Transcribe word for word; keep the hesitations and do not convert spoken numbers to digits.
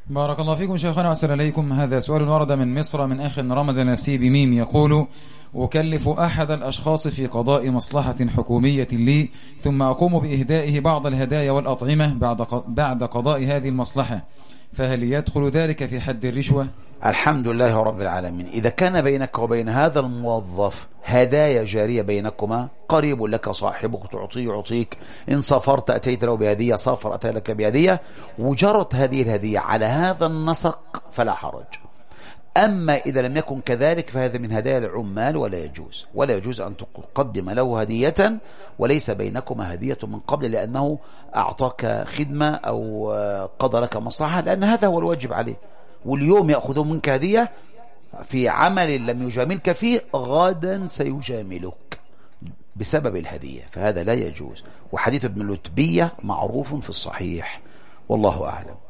بارك الله فيكم شيخنا وأسأل عليكم. هذا سؤال ورد من مصر من أخ رمز نفسه بميم، يقول: أكلف أحد الأشخاص في قضاء مصلحة حكومية لي، ثم أقوم بإهدائه بعض الهدايا والأطعمة بعد بعد قضاء هذه المصلحة، فهل يدخل ذلك في حد الرشوة؟ الحمد لله رب العالمين. إذا كان بينك وبين هذا الموظف هدايا جارية بينكما، قريب لك صاحبك تعطيه يعطيك، إن سافرت أتيت له بهدية، سافر أتى لك بهدية، وجرت هذه الهدية على هذا النسق فلا حرج. أما إذا لم يكن كذلك فهذا من هدايا العمال ولا يجوز، ولا يجوز أن تقدم له هدية وليس بينكما هدية من قبل، لأنه أعطاك خدمة أو قضى لك مصلحة، لأن هذا هو الواجب عليه. واليوم يأخذون منك هدية في عمل لم يجاملك فيه، غدا سيجاملك بسبب الهدية، فهذا لا يجوز. وحديث ابن لتبية معروف في الصحيح، والله أعلم.